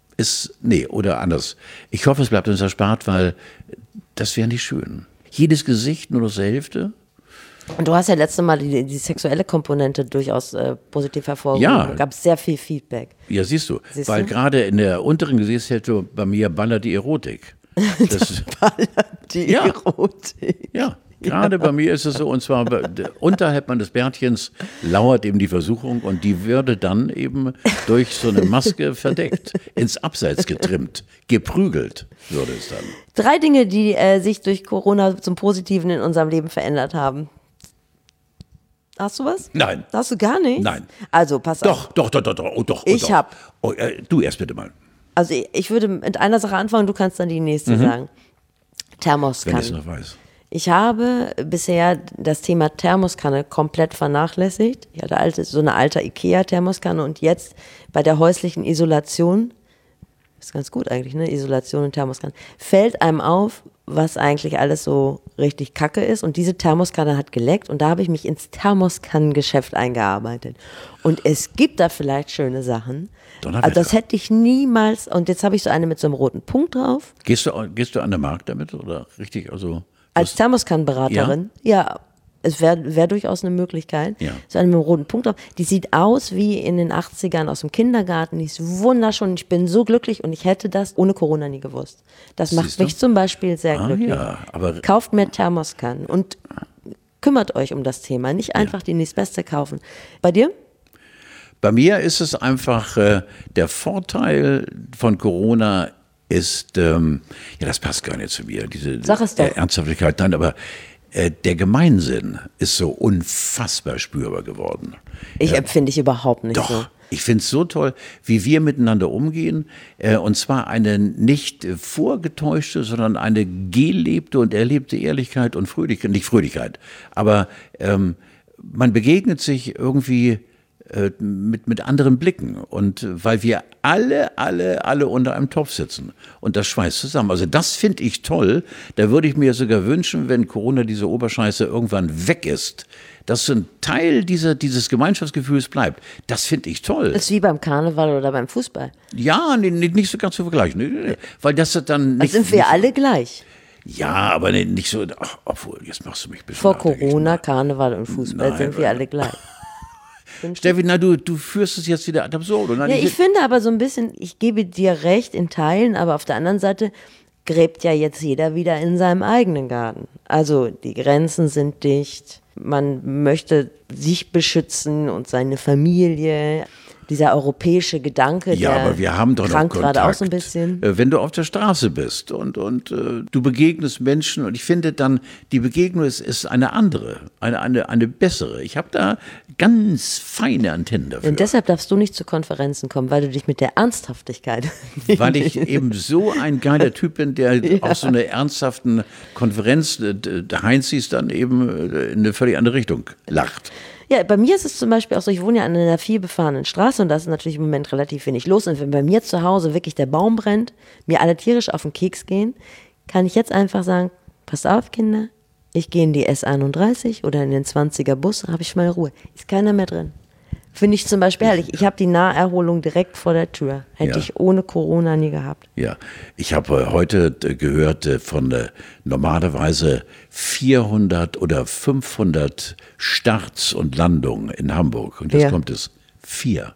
oder anders. Ich hoffe, es bleibt uns erspart, weil das wäre nicht schön. Jedes Gesicht nur noch zur Hälfte. Und du hast ja letztes Mal die sexuelle Komponente durchaus positiv hervorgehoben. Ja. Gab es sehr viel Feedback. Ja, siehst du, Siehst weil du? gerade in der unteren Gesäßhälfte bei mir ballert die Erotik. Das, Die Ja. Erotik. ja, gerade bei mir ist es so, und zwar unterhalb meines Bärtchens lauert eben die Versuchung und die würde dann eben durch so eine Maske verdeckt, ins Abseits getrimmt, geprügelt würde es dann. 3 Dinge, die sich durch Corona zum Positiven in unserem Leben verändert haben. Hast du was? Nein. Hast du gar nichts? Nein. Also, pass auf. Doch. Oh, doch. Ich doch. hab. Oh, du erst bitte mal, Also, ich würde mit einer Sache anfangen, du kannst dann die nächste sagen. wenn ich Thermoskanne. es noch weiß. Ich habe bisher das Thema Thermoskanne komplett vernachlässigt. Ich hatte so eine alte Ikea-Thermoskanne und jetzt bei der häuslichen Isolation, ist ganz gut eigentlich, ne? Isolation und Thermoskanne, fällt einem auf, was eigentlich alles so richtig kacke ist. Und diese Thermoskanne hat geleckt und da habe ich mich ins Thermoskannengeschäft eingearbeitet. Und es gibt da vielleicht schöne Sachen. Donnerwetter. Also das hätte ich niemals, und jetzt habe ich so eine mit so einem roten Punkt drauf. Gehst du an den Markt damit oder richtig? Also Als Thermoskannenberaterin, ja, es wäre durchaus eine Möglichkeit. Ja. So eine mit einem roten Punkt drauf. Die sieht aus wie in den 80ern aus dem Kindergarten. Die ist wunderschön. Ich bin so glücklich und ich hätte das ohne Corona nie gewusst. Das macht Siehst du? mich zum Beispiel sehr glücklich. ja, aber Kauft mehr Thermoskannen und kümmert euch um das Thema. Nicht einfach die nächstbeste kaufen. Bei dir? bei mir ist es einfach, der Vorteil von Corona ist, ja, das passt gar nicht zu mir, diese Sag es doch. Ernsthaftigkeit, nein, aber der Gemeinsinn ist so unfassbar spürbar geworden. Empfinde ich überhaupt nicht Doch, so. ich finde es so toll, wie wir miteinander umgehen. Und zwar eine nicht vorgetäuschte, sondern eine gelebte und erlebte Ehrlichkeit und Fröhlichkeit. Nicht Fröhlichkeit, aber man begegnet sich irgendwie mit anderen Blicken. Und weil wir alle unter einem Topf sitzen. Und das schweißt zusammen. Also das finde ich toll. Da würde ich mir sogar wünschen, wenn Corona, diese Oberscheiße, irgendwann weg ist, dass so ein Teil dieses Gemeinschaftsgefühls bleibt. Das finde ich toll. Das ist wie beim Karneval oder beim Fußball. Ja, nicht so ganz zu vergleichen. Nee. Weil das dann Da nicht. sind wir alle gleich. Ja, aber nicht so. Ach, obwohl, jetzt machst du mich ein bisschen Vor nachdenklich. Corona, Karneval und Fußball Nein, sind wir alle gleich. Steffi, na, du führst es jetzt wieder ad absurdum. Ja, ich finde aber so ein bisschen, ich gebe dir recht in Teilen, aber auf der anderen Seite gräbt ja jetzt jeder wieder in seinem eigenen Garten. Also die Grenzen sind dicht, man möchte sich beschützen und seine Familie. Dieser europäische Gedanke, Ja, der aber wir haben doch noch krankt Kontakt. gerade auch so ein bisschen. Wenn du auf der Straße bist und du begegnest Menschen und ich finde dann, die Begegnung ist eine andere, eine bessere. Ich habe da ganz feine Antennen dafür. Und deshalb darfst du nicht zu Konferenzen kommen, weil du dich mit der Ernsthaftigkeit Weil ich eben so ein geiler Typ bin, der auf so einer ernsthaften Konferenz, der Heinz ist dann eben in eine völlig andere Richtung lacht. Ja, bei mir ist es zum Beispiel auch so, ich wohne ja an einer vielbefahrenen Straße und da ist natürlich im Moment relativ wenig los. Und wenn bei mir zu Hause wirklich der Baum brennt, mir alle tierisch auf den Keks gehen, kann ich jetzt einfach sagen, passt auf, Kinder, ich gehe in die S31 oder in den 20er Bus, habe ich mal Ruhe. Ist keiner mehr drin. Finde ich zum Beispiel herrlich. Ich habe die Naherholung direkt vor der Tür. Hätte Ja. ich ohne Corona nie gehabt. Ja, ich habe heute gehört von normalerweise 400 oder 500 Starts und Landungen in Hamburg. Und jetzt Ja. kommt es 4.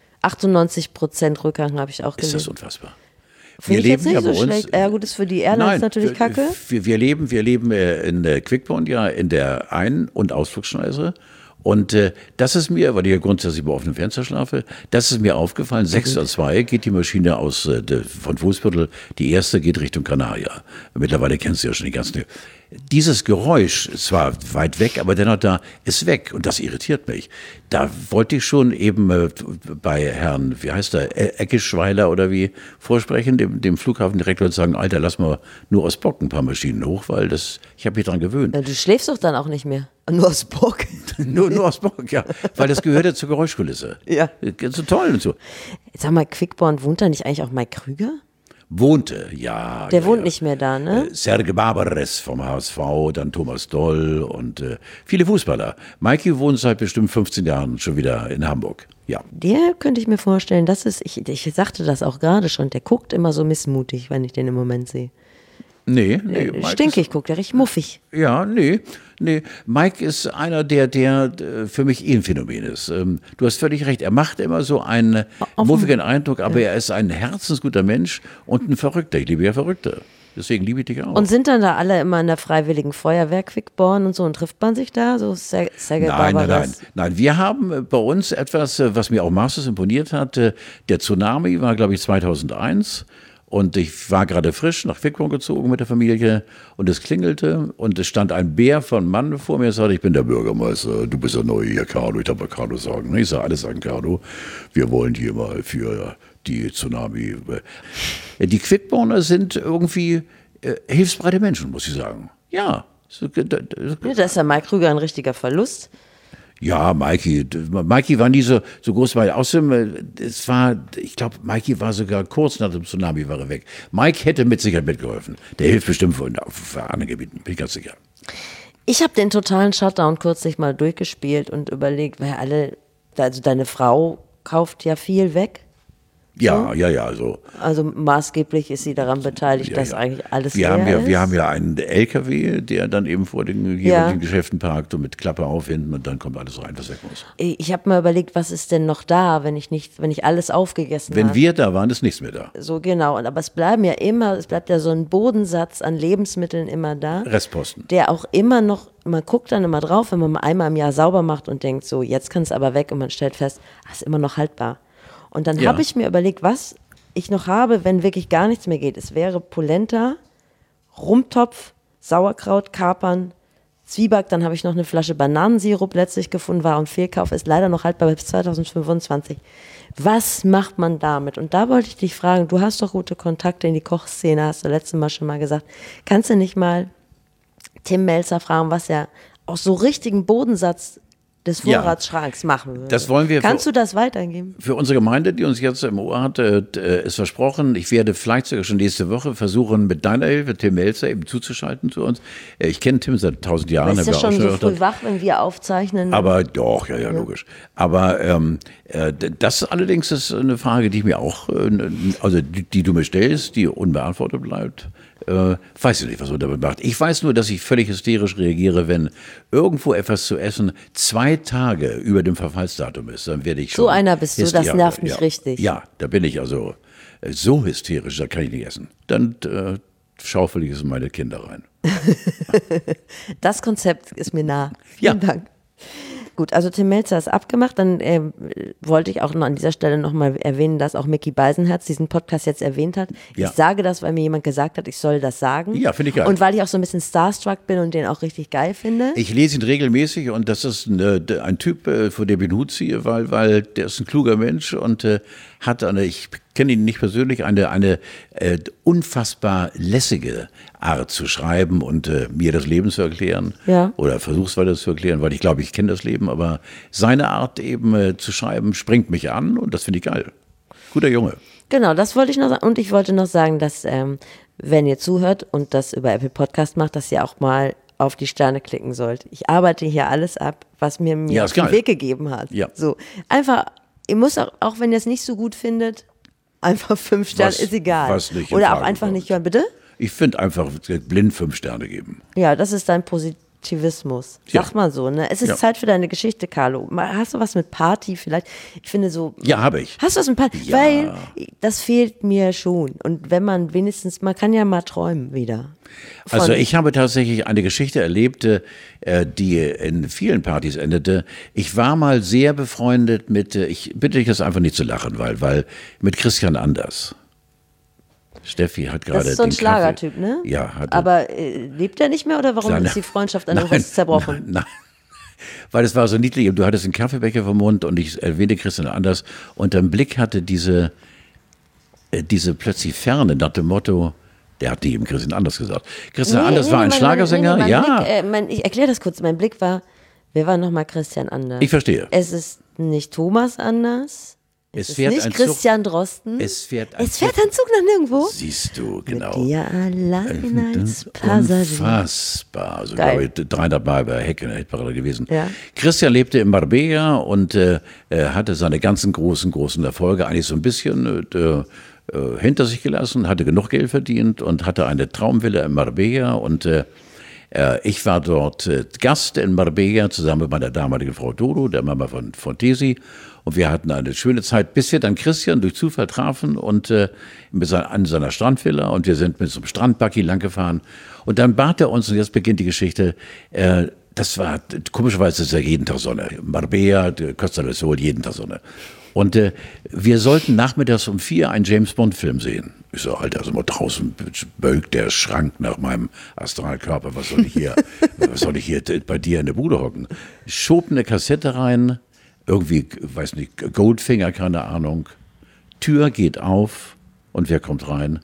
98% Rückgang habe ich auch Ist das gelesen. unfassbar? Finde ich jetzt nicht so bei uns- schlecht. Ja gut, ist für die Airlines natürlich kacke. Wir leben in der Quickborn, ja, in der Ein- und Ausflugsschneise. Und das ist mir, weil ich ja grundsätzlich bei offenem Fenster schlafe, das ist mir aufgefallen, 6:02 geht die Maschine von Fußviertel, die erste geht Richtung Kanaria. Mittlerweile kennst du ja schon die ganzen. Dieses Geräusch, ist zwar weit weg, aber dennoch da, ist weg und das irritiert mich. Da wollte ich schon eben bei Herrn, wie heißt er, Eckeschweiler oder wie, vorsprechen, dem Flughafendirektor und sagen, Alter, lass mal nur aus Bock ein paar Maschinen hoch, weil ich habe mich dran gewöhnt. Ja, du schläfst doch dann auch nicht mehr. Nur aus Bock. Nur aus Bock, ja. Weil das gehört ja zur Geräuschkulisse. Ja. So toll und so. Sag mal, Quickborn, wohnt da nicht eigentlich auch Mike Krüger? Wohnte, ja. Der ja, wohnt ja. nicht mehr da, ne? Serge Barbares vom HSV, dann Thomas Doll und viele Fußballer. Mikey wohnt seit bestimmt 15 Jahren schon wieder in Hamburg. Ja. Der könnte ich mir vorstellen, ich sagte das auch gerade schon, der guckt immer so missmutig, wenn ich den im Moment sehe. Nee, Mike Stinkig guckt, der richtig muffig. Ja, nee. Mike ist einer, der für mich ein Phänomen ist. Du hast völlig recht. Er macht immer so einen muffigen Eindruck, aber er ist ein herzensguter Mensch und ein Verrückter. Ich liebe ja Verrückte. Deswegen liebe ich dich auch. Und sind dann da alle immer in der Freiwilligen Feuerwehr Quickborn und so und trifft man sich da? So Sergei Barbaras? Nein. Wir haben bei uns etwas, was mir auch maßlos imponiert hat. Der Tsunami war, glaube ich, 2001. Und ich war gerade frisch nach Quickborn gezogen mit der Familie und es klingelte und es stand ein bärvon vor mir und sagte, ich bin der Bürgermeister, du bist ja neu hier, Carlo. Ich darf mal Carlo sagen. Ich sage, alles sagen, Carlo. Wir wollen hier mal für die Tsunami. Die Quickborner sind irgendwie hilfsbereite Menschen, muss ich sagen. Ja. Da ist ja Mike Krüger ein richtiger Verlust. Ja, Mikey war nie so groß, weil außerdem, ich glaube, Mikey war sogar kurz nach dem Tsunami war er weg. Mike hätte mit Sicherheit mitgeholfen. Der hilft bestimmt auf anderen Gebieten, bin ich ganz sicher. Ich habe den totalen Shutdown kürzlich mal durchgespielt und überlegt, weil also deine Frau kauft ja viel weg. Ja, so. Also maßgeblich ist sie daran beteiligt, dass eigentlich alles Wir ist. haben ja einen LKW, der dann eben vor den jeweiligen Geschäften parkt und mit Klappe auf hinten und dann kommt alles rein, was weg muss. Ich habe mal überlegt, was ist denn noch da, wenn ich alles aufgegessen habe. Wenn wir da waren, ist nichts mehr da. So genau, aber es bleibt ja so ein Bodensatz an Lebensmitteln immer da. Restposten. Der auch immer noch, man guckt dann immer drauf, wenn man einmal im Jahr sauber macht und denkt so, jetzt kann es aber weg und man stellt fest, ist immer noch haltbar. Und dann habe ich mir überlegt, was ich noch habe, wenn wirklich gar nichts mehr geht. Es wäre Polenta, Rumtopf, Sauerkraut, Kapern, Zwieback. Dann habe ich noch eine Flasche Bananensirup letztlich gefunden, war im Fehlkauf, ist leider noch haltbar bis 2025. Was macht man damit? Und da wollte ich dich fragen, du hast doch gute Kontakte in die Kochszene, hast du letztes Mal schon mal gesagt. Kannst du nicht mal Tim Melzer fragen, was er aus so richtigen Bodensatz des Vorratsschranks machen würde. Das wollen wir. Kannst du das weitergeben? Für unsere Gemeinde, die uns jetzt im Ohr hat, ist versprochen, ich werde vielleicht sogar schon nächste Woche versuchen, mit deiner Hilfe Tim Melzer eben zuzuschalten zu uns. Ich kenne Tim seit 1000 Jahren. Er ist ja schon so früh wach, wenn wir aufzeichnen. Aber doch, ja, logisch. Aber das allerdings ist eine Frage, die ich mir auch, also die du mir stellst, die unbeantwortet bleibt. Weiß ich nicht, was man damit macht. Ich weiß nur, dass ich völlig hysterisch reagiere, wenn irgendwo etwas zu essen 2 Tage über dem Verfallsdatum ist. Dann werde ich schon. So einer bist du, das nervt mich richtig. Ja, da bin ich also so hysterisch, da kann ich nicht essen. Dann schaufel ich es in meine Kinder rein. Das Konzept ist mir nah. Vielen Dank. Gut, also Tim Melzer ist abgemacht. Dann wollte ich auch noch an dieser Stelle nochmal erwähnen, dass auch Micky Beisenherz diesen Podcast jetzt erwähnt hat. Ja. Ich sage das, weil mir jemand gesagt hat, ich soll das sagen. Ja, finde ich geil. Und weil ich auch so ein bisschen starstruck bin und den auch richtig geil finde. Ich lese ihn regelmäßig und das ist ein Typ, vor dem ich den Hut ziehe, weil der ist ein kluger Mensch und hat ich kenne ihn nicht persönlich, eine unfassbar lässige Art zu schreiben und mir das Leben zu erklären. Ja. Oder versuch's weiter zu erklären, weil ich glaube, ich kenne das Leben, aber seine Art eben zu schreiben springt mich an und das finde ich geil. Guter Junge. Genau, das wollte ich noch sagen. Und ich wollte noch sagen, dass wenn ihr zuhört und das über Apple Podcast macht, dass ihr auch mal auf die Sterne klicken sollt. Ich arbeite hier alles ab, was mir auf den Weg gegeben hat. Ja. So, einfach, ihr müsst auch wenn ihr es nicht so gut findet, einfach 5 Sterne, ist egal. Oder auch einfach nicht hören, bitte? Ich finde einfach blind 5 Sterne geben. Ja, das ist dein Positivismus. Sag mal so, ne? Es ist Zeit für deine Geschichte, Carlo. Hast du was mit Party vielleicht? Ich finde so. Ja, habe ich. Hast du was mit Party? Ja. Weil das fehlt mir schon. Und wenn man man kann ja mal träumen wieder. Also ich habe tatsächlich eine Geschichte erlebt, die in vielen Partys endete. Ich war mal sehr befreundet mit, ich bitte dich das einfach nicht zu lachen, weil mit Christian Anders. Steffi hat gerade. Das ist so ein Schlagertyp, ne? Ja. Aber lebt er nicht mehr oder warum ist die Freundschaft an irgendwas zerbrochen? Nein. Weil es war so niedlich und du hattest einen Kaffeebecher vom Mund und ich erwähnte Christian Anders und dein Blick hatte diese plötzlich Ferne nach dem Motto, der hat die eben Christian Anders gesagt. Christian Anders war ein Schlagersänger, Blick, ich erkläre das kurz. Mein Blick war, wer war nochmal Christian Anders? Ich verstehe. Es ist nicht Thomas Anders. Es ist nicht Christian Drosten. Es fährt ein Zug nach nirgendwo. Siehst du, genau. Mit dir allein als Passagier. Unfassbar. Also, glaube ich, 300 Mal bei Heck in der Hitparade gewesen. Ja. Christian lebte in Marbella und hatte seine ganzen großen Erfolge eigentlich so ein bisschen hinter sich gelassen, hatte genug Geld verdient und hatte eine Traumvilla in Marbella und ich war dort Gast in Marbella zusammen mit meiner damaligen Frau Dodo, der Mama von Tesi. Und wir hatten eine schöne Zeit, bis wir dann Christian durch Zufall trafen und an seiner Strandvilla. Und wir sind mit so einem Strandbuggy langgefahren. Und dann bat er uns, und jetzt beginnt die Geschichte, das war, komischerweise ist ja jeden Tag Sonne. Marbella, Costa del Sol, jeden Tag Sonne. Und wir sollten nachmittags um 4 einen James-Bond-Film sehen. Ich so, Alter, also mal draußen bölkt der Schrank nach meinem Astralkörper. Was soll ich hier bei dir in der Bude hocken? Schob eine Kassette rein, irgendwie, weiß nicht, Goldfinger, keine Ahnung. Tür geht auf und wer kommt rein?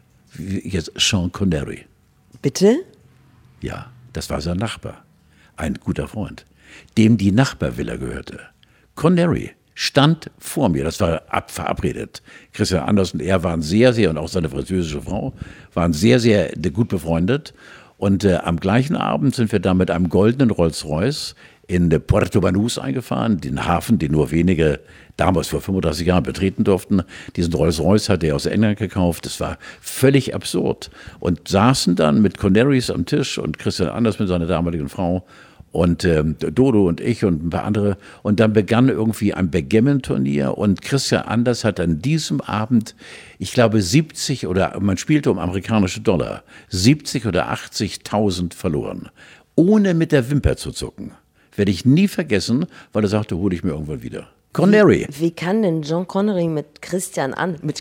Jetzt Sean Connery. Bitte? Ja, das war sein Nachbar. Ein guter Freund, dem die Nachbarvilla gehörte. Connery stand vor mir, das war verabredet. Christian Anders und er waren sehr, sehr, und auch seine französische Frau, waren sehr, sehr gut befreundet. Und am gleichen Abend sind wir dann mit einem goldenen Rolls-Royce in Puerto Banús eingefahren, den Hafen, den nur wenige damals vor 35 Jahren betreten durften. Diesen Rolls-Royce hatte er aus England gekauft. Das war völlig absurd. Und saßen dann mit Connerys am Tisch und Christian Anders mit seiner damaligen Frau und Dodo und ich und ein paar andere. Und dann begann irgendwie ein Backgammon-Turnier und Christian Anders hat an diesem Abend, ich glaube 70 oder, man spielte um amerikanische Dollar, 70 oder 80.000 verloren. Ohne mit der Wimper zu zucken. Werde ich nie vergessen, weil er sagte, hole ich mir irgendwann wieder. Connery. Wie kann denn Sean Connery mit Christian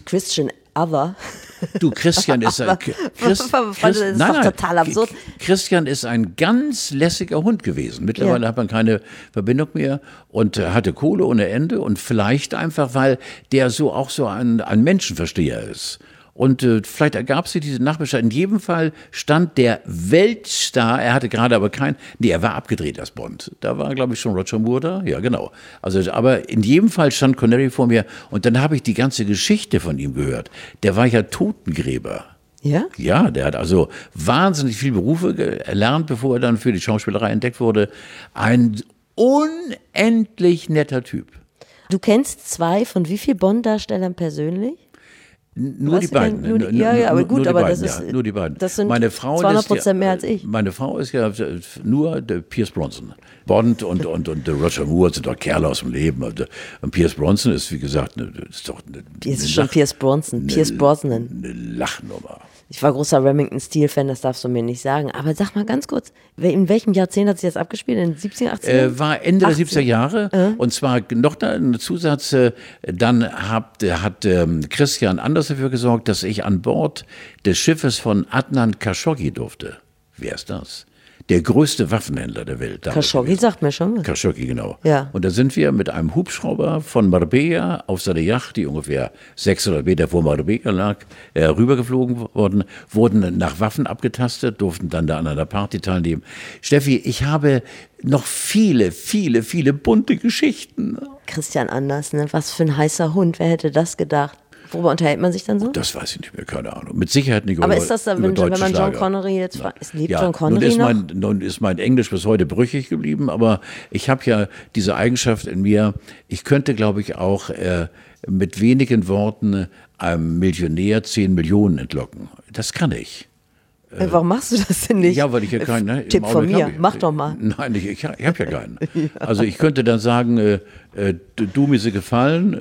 Other? Du, Christian ist ein das ist doch total absurd. Christian ist ein ganz lässiger Hund gewesen. Mittlerweile hat man keine Verbindung mehr und hatte Kohle ohne Ende und vielleicht einfach, weil der so auch so ein Menschenversteher ist. Und vielleicht ergab sich diese Nachbarschaft. In jedem Fall stand der Weltstar, er hatte gerade aber er war abgedreht als Bond. Da war, glaube ich, schon Roger Moore da. Ja, genau. Also, aber in jedem Fall stand Connery vor mir und dann habe ich die ganze Geschichte von ihm gehört. Der war ja Totengräber. Ja? Ja, der hat also wahnsinnig viele Berufe erlernt, bevor er dann für die Schauspielerei entdeckt wurde. Ein unendlich netter Typ. Du kennst 2 von wie vielen Bond-Darstellern persönlich? Nur die beiden. Aber gut, aber das ist. Nur die beiden. Das sind meine Frau 200% mehr als ich. Meine Frau ist ja nur der Pierce Brosnan. Bond und Roger Moore sind doch Kerle aus dem Leben. Und Pierce Brosnan ist, wie gesagt, ist doch Pierce Brosnan. Eine Lachnummer. Ich war großer Remington-Steele-Fan, das darfst du mir nicht sagen. Aber sag mal ganz kurz, in welchem Jahrzehnt hat sich das abgespielt? In den 70er, 80er? War Ende 80er? Der 70er Jahre. Und zwar noch da ein Zusatz, dann hat Christian Anders dafür gesorgt, dass ich an Bord des Schiffes von Adnan Khashoggi durfte. Wer ist das? Der größte Waffenhändler der Welt. Khashoggi sagt mir schon was. Khashoggi, genau. Ja. Und da sind wir mit einem Hubschrauber von Marbella auf seine Yacht, die ungefähr 600 Meter vor Marbella lag, rübergeflogen worden, wurden nach Waffen abgetastet, durften dann da an einer Party teilnehmen. Steffi, ich habe noch viele, viele, viele bunte Geschichten. Christian Anders, ne? Was für ein heißer Hund, wer hätte das gedacht? Worüber unterhält man sich dann so? Das weiß ich nicht mehr, keine Ahnung. Mit Sicherheit nicht Aber ist das dann, wenn man Sean Connery jetzt fragt, lebt Sean Connery nun ist mein Englisch bis heute brüchig geblieben, aber ich habe ja diese Eigenschaft in mir, ich könnte, glaube ich, auch mit wenigen Worten einem Millionär 10 Millionen entlocken. Das kann ich. Warum machst du das denn nicht? Ja, weil ich ja keinen. Tipp von mir, mach doch mal. Nein, ich habe ja keinen. Ja. Also ich könnte dann sagen, du mir sie gefallen,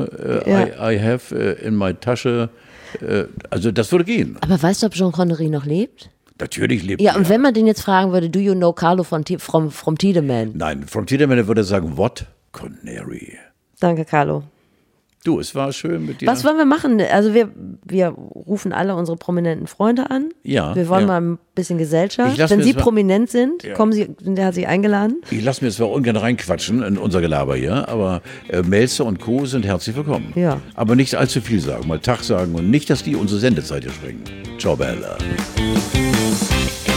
I have in my Tasche, also das würde gehen. Aber weißt du, ob Sean Connery noch lebt? Natürlich lebt er. Ja, und er. wenn man den jetzt fragen würde, do you know Carlo from Tiedemann? Nein, from Tiedemann würde er sagen, what? Connery. Danke, Carlo. Du, es war schön mit dir. Was wollen wir machen? Also wir rufen alle unsere prominenten Freunde an. Ja. Wir wollen mal ein bisschen Gesellschaft. Wenn Sie prominent sind, kommen Sie, der hat Sie eingeladen. Ich lasse mir zwar ungern reinquatschen in unser Gelaber hier, aber Melzer und Co. sind herzlich willkommen. Ja. Aber nicht allzu viel sagen, mal Tag sagen und nicht, dass die unsere Sendezeit hier springen. Ciao, Bella.